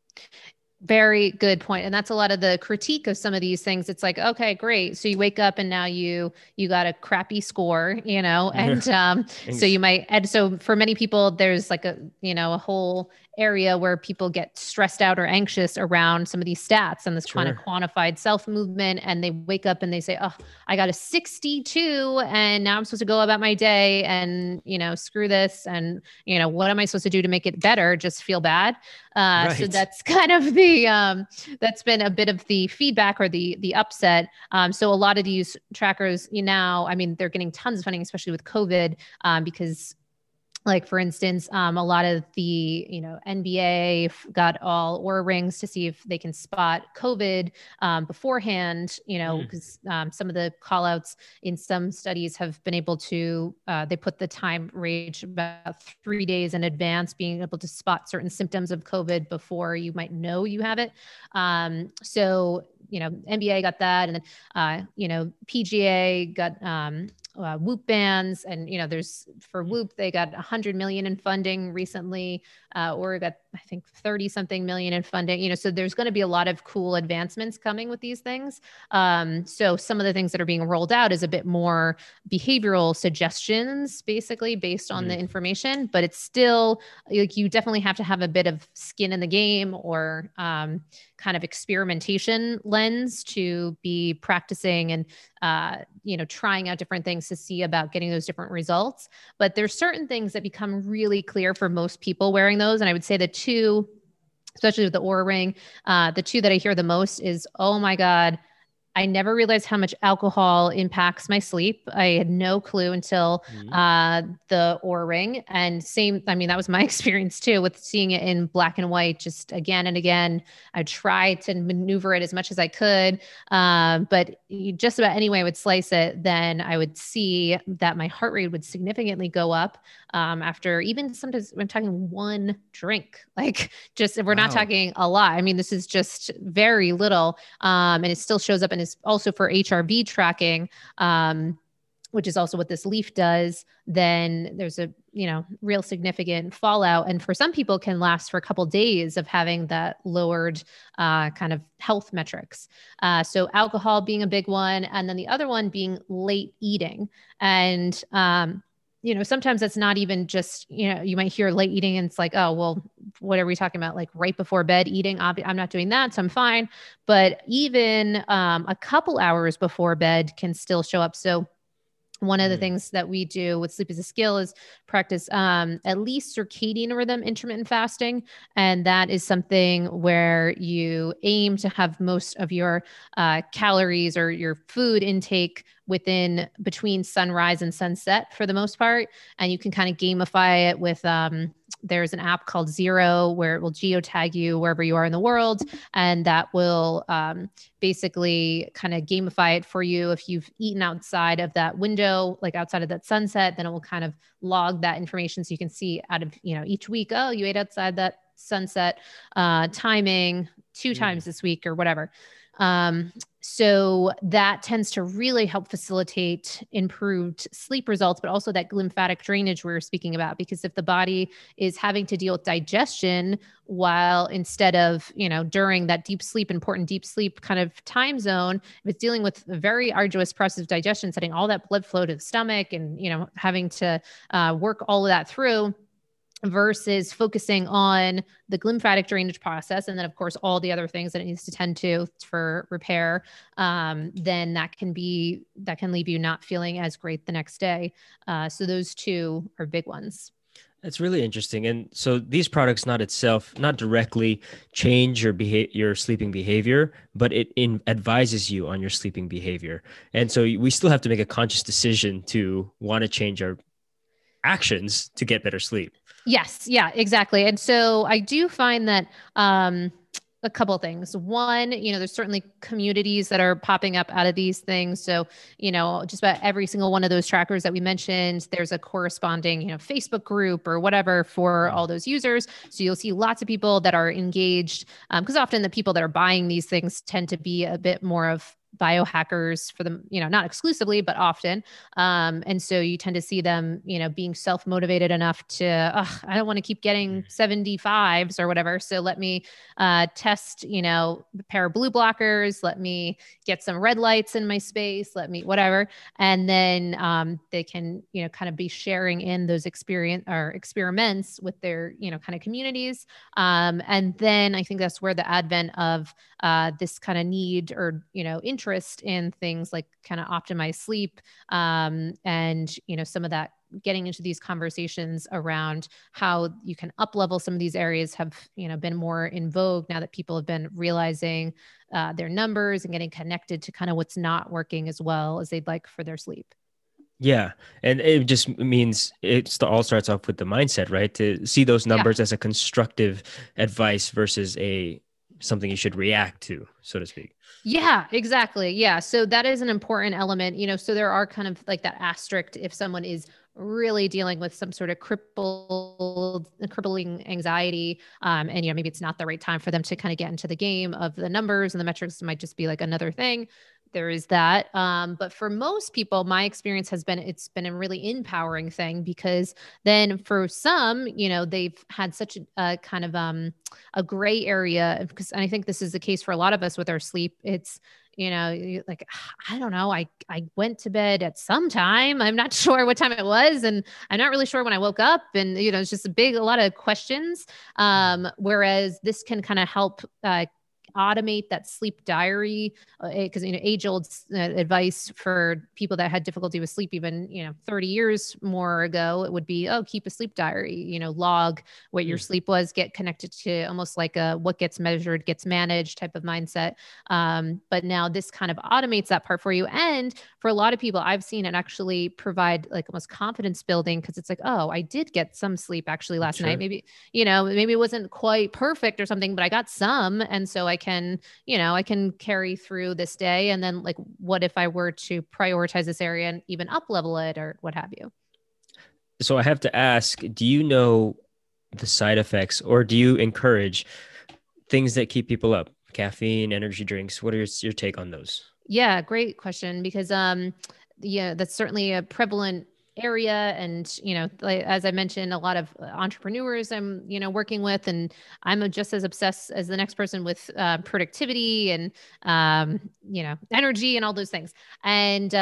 Very good point. And that's a lot of the critique of some of these things. It's like, okay, great. So you wake up and now you got a crappy score, and so you might, and so for many people, there's like a whole area where people get stressed out or anxious around some of these stats and this kind of quantified self movement. And they wake up and they say, oh, I got a 62 and now I'm supposed to go about my day and, screw this. And, what am I supposed to do to make it better? Just feel bad. So that's kind of that's been a bit of the feedback or the upset. So a lot of these trackers, they're getting tons of funding, especially with COVID, because Like for instance, a lot of the, NBA got all Oura rings to see if they can spot COVID beforehand, because some of the call outs in some studies have been able to, they put the time range about 3 days in advance, being able to spot certain symptoms of COVID before you might know you have it. So, NBA got that. And then, PGA got, Whoop bands, and there's for Whoop they got 100 million in funding recently, or got I think 30 something million in funding. So there's going to be a lot of cool advancements coming with these things. So some of the things that are being rolled out is a bit more behavioral suggestions, basically based on the information, but it's still like you definitely have to have a bit of skin in the game, or kind of experimentation lens to be practicing and trying out different things to see about getting those different results. But there's certain things that become really clear for most people wearing those. And I would say the two, especially with the Oura Ring, the two that I hear the most is, oh my God, I never realized how much alcohol impacts my sleep. I had no clue until the Oura Ring. And that was my experience too, with seeing it in black and white, just again and again. I tried to maneuver it as much as I could. But just about any way I would slice it, then I would see that my heart rate would significantly go up after even sometimes I'm talking one drink, like just, we're not talking a lot. I mean, this is just very little. And it still shows up and is also for HRV tracking, which is also what this leaf does. Then there's a, real significant fallout. And for some people can last for a couple of days of having that lowered kind of health metrics. So alcohol being a big one. And then the other one being late eating. And, sometimes it's not even just, you might hear late eating and it's like, oh, well, what are we talking about? Like right before bed eating? I'm not doing that, so I'm fine. But even a couple hours before bed can still show up. So one of the things that we do with Sleep is a Skill is practice at least circadian rhythm intermittent fasting. And that is something where you aim to have most of your calories or your food intake between sunrise and sunset for the most part. And you can kind of gamify it with there's an app called Zero where it will geotag you wherever you are in the world. And that will basically kind of gamify it for you. If you've eaten outside of that window, like outside of that sunset, then it will kind of log that information. So you can see out of, each week, oh, you ate outside that sunset timing 2 times this week or whatever. So that tends to really help facilitate improved sleep results, but also that lymphatic drainage we were speaking about, because if the body is having to deal with digestion while instead of, during that important deep sleep kind of time zone, if it's dealing with a very arduous process of digestion, setting all that blood flow to the stomach and, having to work all of that through, versus focusing on the lymphatic drainage process. And then of course, all the other things that it needs to tend to for repair, then that can leave you not feeling as great the next day. So those two are big ones. That's really interesting. And so these products not directly change your sleeping behavior, but it advises you on your sleeping behavior. And so we still have to make a conscious decision to want to change our actions to get better sleep. Yes. Yeah, exactly. And so I do find that, a couple of things. One, there's certainly communities that are popping up out of these things. So, just about every single one of those trackers that we mentioned, there's a corresponding, Facebook group or whatever for all those users. So you'll see lots of people that are engaged, because often the people that are buying these things tend to be a bit more of biohackers for them, not exclusively, but often. And so you tend to see them, being self-motivated enough to, I don't want to keep getting 75s or whatever. So let me test, a pair of blue blockers. Let me get some red lights in my space. Let me, whatever. And then they can, kind of be sharing in those experiments with their, kind of communities. And then I think that's where the advent of this kind of need or, interest in things like kind of optimize sleep, and, some of that getting into these conversations around how you can up level some of these areas have, been more in vogue now that people have been realizing their numbers and getting connected to kind of what's not working as well as they'd like for their sleep. Yeah. And it just means all starts off with the mindset, right? To see those Yeah. numbers as a constructive advice versus a something you should react to, so to speak. Yeah, exactly. Yeah. So that is an important element, so there are kind of like that asterisk if someone is really dealing with some sort of crippling anxiety. And, maybe it's not the right time for them to kind of get into the game of the numbers and the metrics might just be like another thing. There is that. But for most people, my experience has been, it's been a really empowering thing because then for some, they've had such a kind of, a gray area because I think this is the case for a lot of us with our sleep. It's like I don't know. I went to bed at some time. I'm not sure what time it was, and I'm not really sure when I woke up. And it's just a lot of questions. Whereas this can kind of help automate that sleep diary because age old advice for people that had difficulty with sleep even 30 years more ago, it would be, oh, keep a sleep diary, log what your sleep was, get connected to almost like a what gets measured gets managed type of mindset. But now this kind of automates that part for you. And for a lot of people, I've seen it actually provide like almost confidence building because it's like, oh, I did get some sleep actually last night. Maybe, maybe it wasn't quite perfect or something, but I got some. And so I can carry through this day. And then like, what if I were to prioritize this area and even up level it or what have you? So I have to ask, do you know the side effects or do you encourage things that keep people up? Caffeine, energy drinks. What is your take on those? Yeah, great question because yeah, that's certainly a prevalent area and like, as I mentioned, a lot of entrepreneurs I'm working with, and I'm just as obsessed as the next person with productivity and energy and all those things. And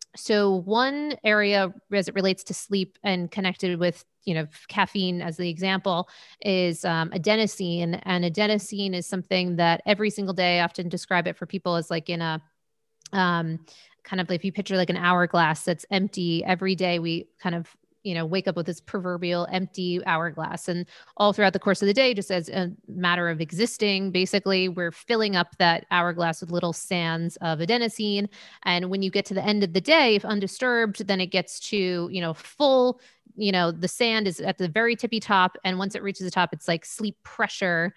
so one area as it relates to sleep and connected with caffeine as the example is adenosine. And adenosine is something that every single day I often describe it for people as like in a um, kind of like if you picture like an hourglass that's empty every day, we kind of wake up with this proverbial empty hourglass, and all throughout the course of the day, just as a matter of existing, basically we're filling up that hourglass with little sands of adenosine. And when you get to the end of the day, if undisturbed, then it gets to full, the sand is at the very tippy top, and once it reaches the top, it's like sleep pressure.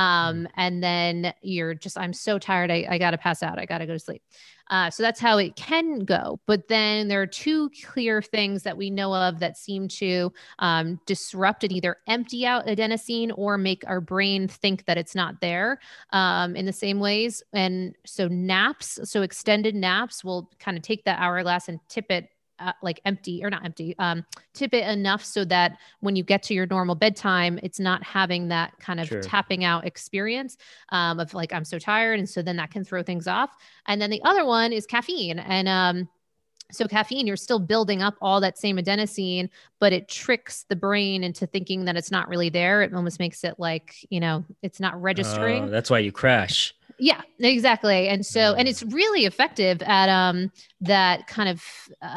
And then you're just, I'm so tired, I gotta pass out, I gotta go to sleep. So that's how it can go. But then there are two clear things that we know of that seem to disrupt and either empty out adenosine or make our brain think that it's not there in the same ways. And so naps, so extended naps will kind of take that hourglass and tip it like empty or not empty, tip it enough so that when you get to your normal bedtime, it's not having that kind of tapping out experience of like, I'm so tired. And so then that can throw things off. And then the other one is caffeine. And so caffeine, you're still building up all that same adenosine, but it tricks the brain into thinking that it's not really there. It almost makes it like, it's not registering. That's why you crash. Yeah, exactly. And so, and it's really effective at that kind of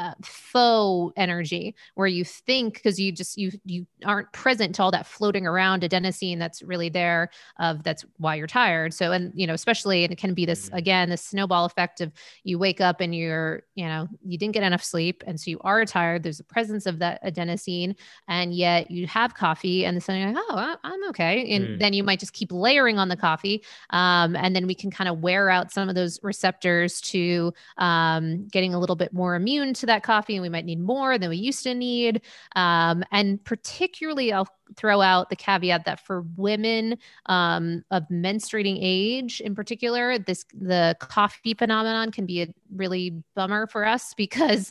faux energy where you think, because you aren't present to all that floating around adenosine that's really there, that's why you're tired. So, and especially, and it can be this again, this snowball effect of you wake up and you didn't get enough sleep, and so you are tired. There's a presence of that adenosine, and yet you have coffee, and then you're like, oh, I'm okay, and then you might just keep layering on the coffee, and then we can kind of wear out some of those receptors to getting a little bit more immune to that coffee. And we might need more than we used to need. And particularly, I'll throw out the caveat that for women of menstruating age in particular, the coffee phenomenon can be a really bummer for us because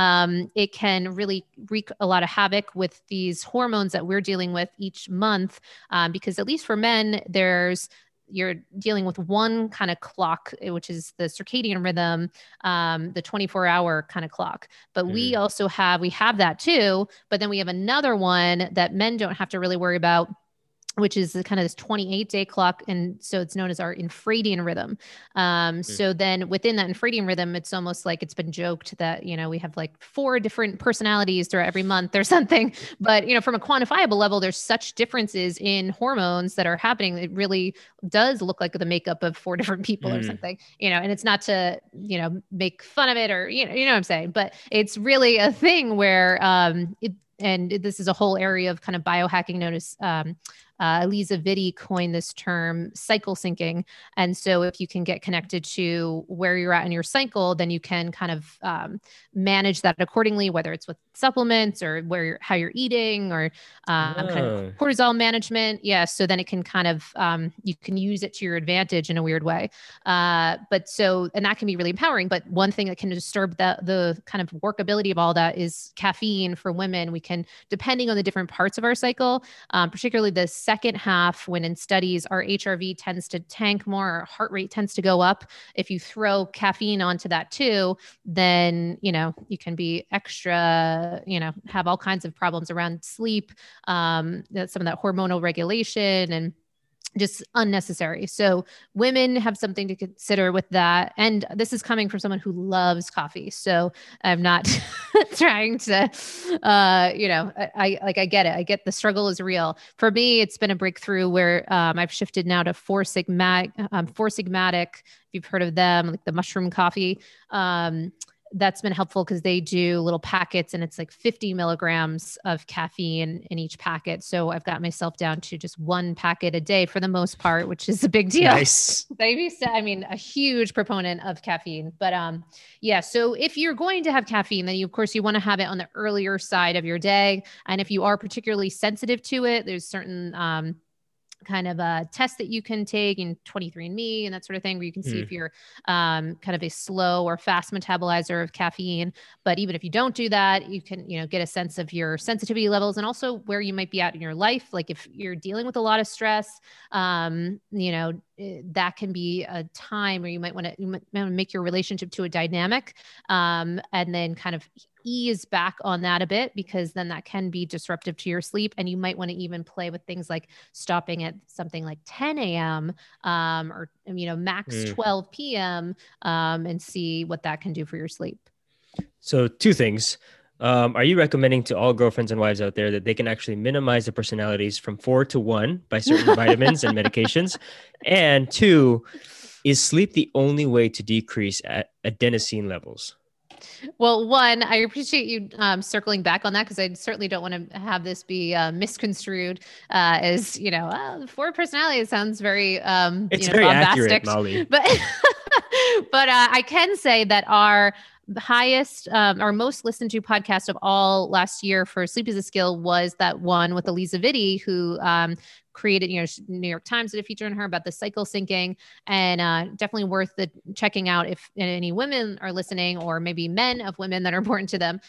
it can really wreak a lot of havoc with these hormones that we're dealing with each month. Because at least for men, you're dealing with one kind of clock, which is the circadian rhythm, the 24-hour kind of clock. But we also have that too. But then we have another one that men don't have to really worry about, which is kind of this 28-day clock. And so it's known as our infradian rhythm. So then within that infradian rhythm, it's almost like it's been joked that, we have like 4 different personalities throughout every month or something. But, from a quantifiable level, there's such differences in hormones that are happening. It really does look like the makeup of 4 different people or something, and it's not to, make fun of it or, you know what I'm saying, but it's really a thing where, and this is a whole area of kind of biohacking known as, Eliza Vitti coined this term cycle syncing. And so if you can get connected to where you're at in your cycle, then you can kind of manage that accordingly, whether it's with supplements or how you're eating or kind of cortisol management. Yeah. So then it can kind of, you can use it to your advantage in a weird way. And that can be really empowering. But one thing that can disturb the kind of workability of all that is caffeine for women. We can, depending on the different parts of our cycle, particularly the second half, when in studies, our HRV tends to tank more, our heart rate tends to go up. If you throw caffeine onto that too, then, you can be extra, have all kinds of problems around sleep, some of that hormonal regulation and just unnecessary. So women have something to consider with that. And this is coming from someone who loves coffee. So I'm not trying to, I get it. I get the struggle is real. For me, it's been a breakthrough where I've shifted now to Four Sigmatic, if you've heard of them, like the mushroom coffee. That's been helpful because they do little packets and it's like 50 milligrams of caffeine in each packet. So I've got myself down to just 1 packet a day for the most part, which is a big deal. Nice. A huge proponent of caffeine, but yeah. So if you're going to have caffeine, then of course you want to have it on the earlier side of your day. And if you are particularly sensitive to it, there's certain, kind of a test that you can take in 23andMe and that sort of thing, where you can see if you're kind of a slow or fast metabolizer of caffeine. But even if you don't do that, you can, get a sense of your sensitivity levels and also where you might be at in your life. Like if you're dealing with a lot of stress, that can be a time where you might want to make your relationship to a dynamic, and then kind of ease back on that a bit, because then that can be disruptive to your sleep. And you might want to even play with things like stopping at something like 10 a.m. Or, max 12 p.m. And see what that can do for your sleep. So 2 things. Are you recommending to all girlfriends and wives out there that they can actually minimize the personalities from 4 to 1 by certain vitamins and medications? And 2, is sleep the only way to decrease adenosine levels? Well, 1, I appreciate you circling back on that, because I certainly don't want to have this be misconstrued as, 4 personalities sounds very, it's very bombastic, accurate, Molly. But, but I can say that our most listened to podcast of all last year for Sleep is a Skill was that one with Eliza Vitti, who created, New York Times did a feature on her about the cycle syncing, and definitely worth checking out if any women are listening, or maybe men of women that are important to them.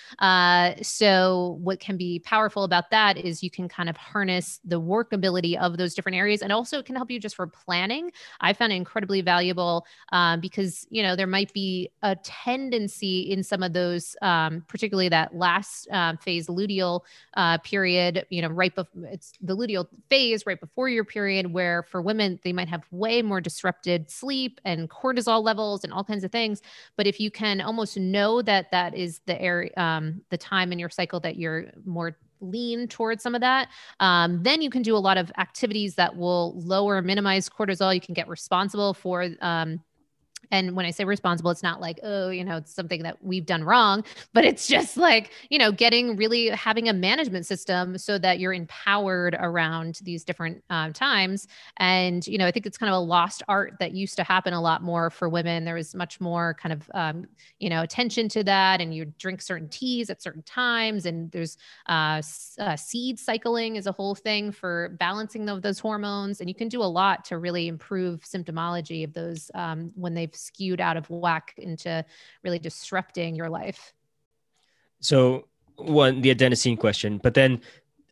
So what can be powerful about that is you can kind of harness the workability of those different areas, and also it can help you just for planning. I found it incredibly valuable because, there might be a tendency in some of those, particularly that last phase, luteal period, it's the luteal phase right before your period, where for women, they might have way more disrupted sleep and cortisol levels and all kinds of things. But if you can almost know that that is the area, the time in your cycle that you're more lean towards some of that, then you can do a lot of activities that will lower and minimize cortisol. You can get responsible for, and when I say responsible, it's not like, it's something that we've done wrong, but it's just like, having a management system so that you're empowered around these different times. And, I think it's kind of a lost art that used to happen a lot more for women. There was much more kind of, attention to that, and you drink certain teas at certain times. And there's seed cycling is a whole thing for balancing those hormones. And you can do a lot to really improve symptomology of those when they've skewed out of whack into really disrupting your life. So 1, the adenosine question, but then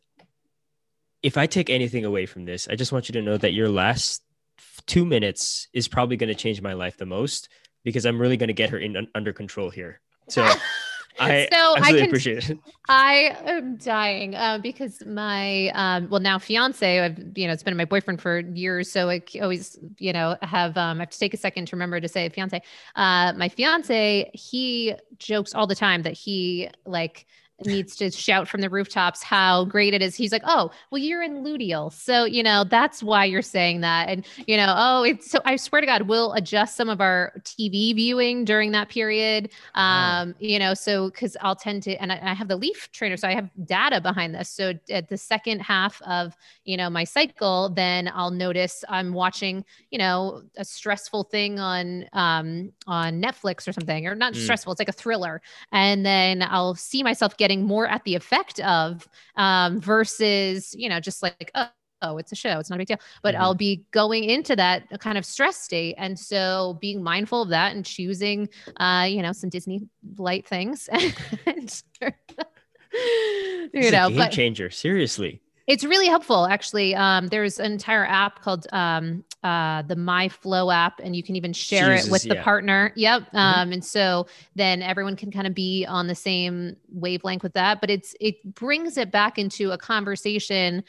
if I take anything away from this, I just want you to know that your last 2 minutes is probably going to change my life the most, because I'm really going to get her under control here. So I So absolutely appreciate it. I am dying because my well now fiance, it's been my boyfriend for years, so I always have I have to take a second to remember to say fiance. My fiance, he jokes all the time that he like needs to shout from the rooftops how great it is. He's like, oh, well, you're in luteal. So, that's why you're saying that. And, oh, it's so I swear to God, we'll adjust some of our TV viewing during that period. So because I'll tend to, and I have the Leaf trainer, so I have data behind this. So at the second half of, my cycle, then I'll notice I'm watching, a stressful thing on Netflix or something, or not stressful. It's like a thriller. And then I'll see myself getting more at the effect of versus, just like, oh, it's a show. It's not a big deal. But I'll be going into that kind of stress state. And so being mindful of that and choosing, some Disney light things. And, It's a game changer. Seriously. It's really helpful, actually. There's an entire app called the My Flow app, and you can even share it with the partner. Yep. And so then everyone can kind of be on the same wavelength with that. But it brings it back into a conversation,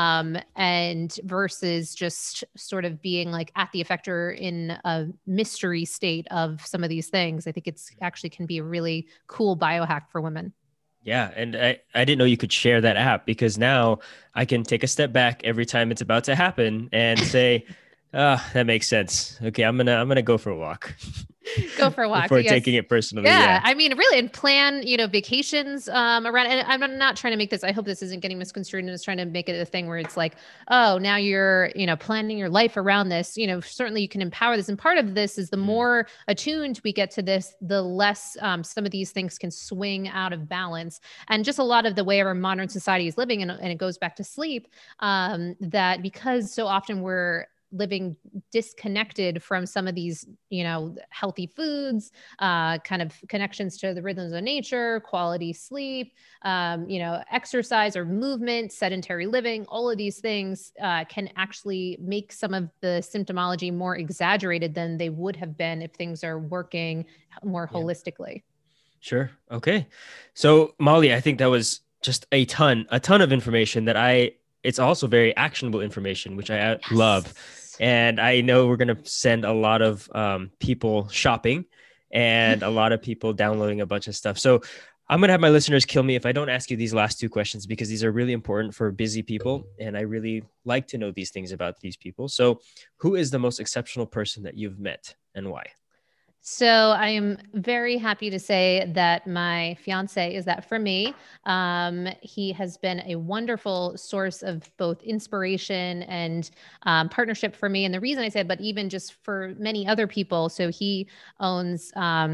and versus just sort of being like at the effector in a mystery state of some of these things. I think it's actually can be a really cool biohack for women. Yeah. And I didn't know you could share that app, because now I can take a step back every time it's about to happen and say, that makes sense. Okay. I'm going to go for a walk. Go for a walk. Before taking it personally. Yeah. I mean, really, and plan, vacations around. And I'm not trying to make this, I hope this isn't getting misconstrued, and it's trying to make it a thing where it's like, oh, now you're, planning your life around this. Certainly you can empower this. And part of this is the more attuned we get to this, the less some of these things can swing out of balance. And just a lot of the way our modern society is living, and it goes back to sleep, that because so often we're living disconnected from some of these, healthy foods, kind of connections to the rhythms of nature, quality sleep, exercise or movement, sedentary living, all of these things can actually make some of the symptomology more exaggerated than they would have been if things are working more holistically. Sure. Okay. So Molly, I think that was just a ton of information it's also very actionable information, which I love. And I know we're going to send a lot of people shopping and a lot of people downloading a bunch of stuff. So I'm going to have my listeners kill me if I don't ask you these last two questions, because these are really important for busy people. And I really like to know these things about these people. So who is the most exceptional person that you've met, and why? So I am very happy to say that my fiance is that for me. He has been a wonderful source of both inspiration and partnership for me. And the reason I said, but even just for many other people. So he owns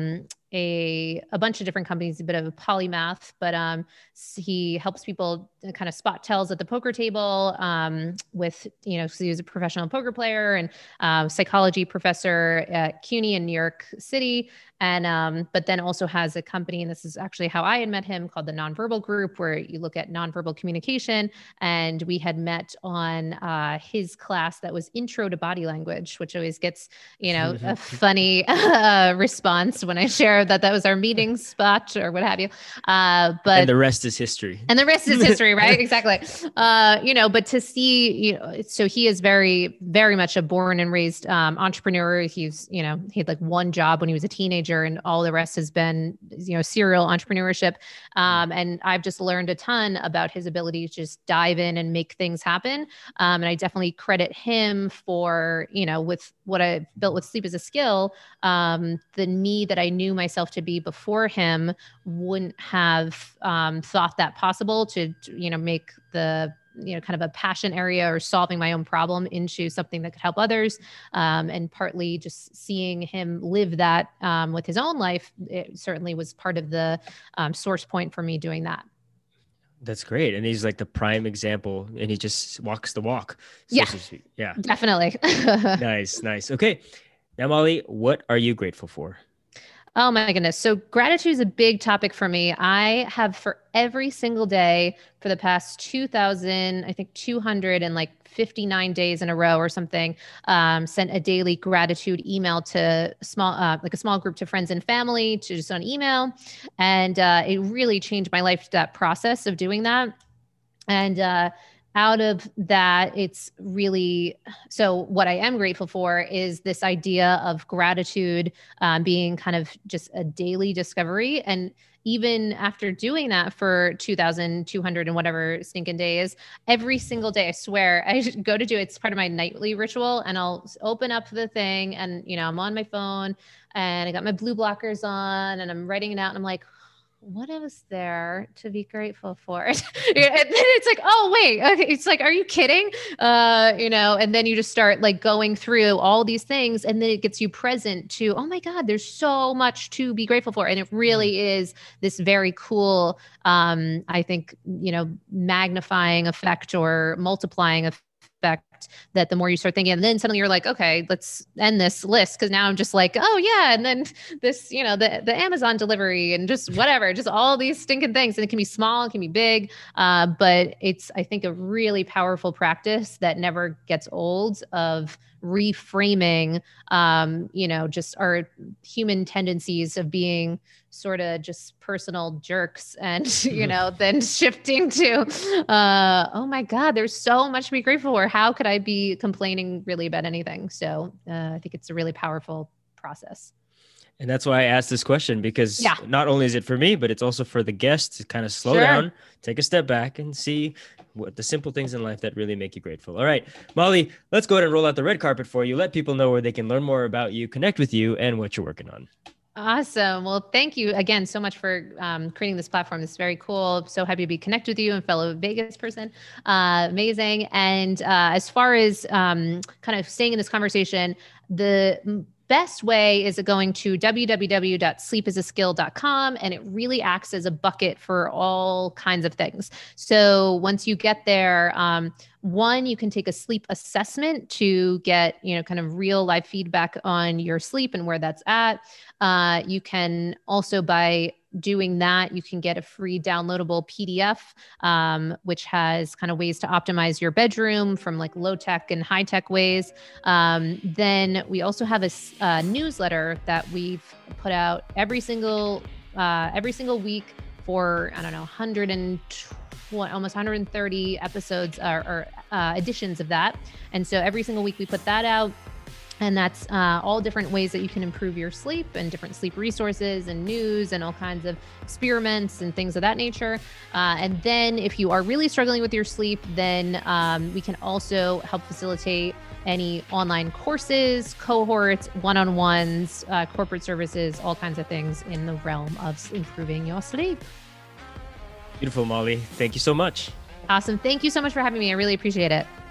a bunch of different companies, a bit of a polymath, but he helps people kind of spot tells at the poker table with, so he was a professional poker player and psychology professor at CUNY in New York City. And, but then also has a company, and this is actually how I had met him, called the Nonverbal Group, where you look at nonverbal communication. And we had met on his class that was Intro to Body Language, which always gets, a funny response when I share that was our meeting spot or what have you. But and the rest is history. And the rest is history, right? Exactly. But to see, so he is very, very much a born and raised entrepreneur. He's, he had like one job when he was a teenager, and all the rest has been, serial entrepreneurship. And I've just learned a ton about his ability to just dive in and make things happen. And I definitely credit him for, with what I built with Sleep as a Skill, the me that I knew myself to be before him wouldn't have thought that possible to make the kind of a passion area or solving my own problem into something that could help others. And partly just seeing him live that with his own life, it certainly was part of the source point for me doing that. That's great. And he's like the prime example, and he just walks the walk. So yeah, definitely. Nice. Okay. Now, Molly, what are you grateful for? Oh my goodness. So gratitude is a big topic for me. I have for every single day for the past 2000, I think 259 days in a row or something, sent a daily gratitude email to like a small group to friends and family to just on email. And it really changed my life, that process of doing that. And out of that, it's really, so what I am grateful for is this idea of gratitude being kind of just a daily discovery. And even after doing that for 2,200 and whatever stinking days, every single day, I swear, I go to do it's part of my nightly ritual, and I'll open up the thing and, I'm on my phone and I got my blue blockers on and I'm writing it out and I'm like, what is there to be grateful for? And then it's like, oh, wait, okay. It's like, are you kidding? And then you just start like going through all these things, and then it gets you present to, oh my God, there's so much to be grateful for. And it really is this very cool, I think, magnifying effect or multiplying effect, that the more you start thinking, and then suddenly you're like, okay, let's end this list. Cause now I'm just like, oh yeah. And then this, the Amazon delivery and just whatever, just all these stinking things. And it can be small, it can be big. But it's, I think, a really powerful practice that never gets old of reframing, just our human tendencies of being sort of just personal jerks and, then shifting to, oh my God, there's so much to be grateful for. How could I be complaining really about anything? So I think it's a really powerful process. And that's why I asked this question, because not only is it for me, but it's also for the guests to kind of slow down, take a step back and see what the simple things in life that really make you grateful. All right, Molly, let's go ahead and roll out the red carpet for you. Let people know where they can learn more about you, connect with you, and what you're working on. Awesome. Well, thank you again so much for creating this platform. It's very cool. So happy to be connected with you and fellow Vegas person. Amazing. And as far as kind of staying in this conversation, the best way is going to www.sleepisaskill.com, and it really acts as a bucket for all kinds of things. So once you get there, one, you can take a sleep assessment to get, kind of real life feedback on your sleep and where that's at. You can also, by doing that, you can get a free downloadable PDF, which has kind of ways to optimize your bedroom from like low tech and high tech ways. Then we also have a newsletter that we've put out every single week for, I don't know, 120, almost 130 episodes or editions of that. And so every single week we put that out. And that's all different ways that you can improve your sleep, and different sleep resources and news and all kinds of experiments and things of that nature. And then if you are really struggling with your sleep, then we can also help facilitate any online courses, cohorts, one-on-ones, corporate services, all kinds of things in the realm of improving your sleep. Beautiful, Molly. Thank you so much. Awesome. Thank you so much for having me. I really appreciate it.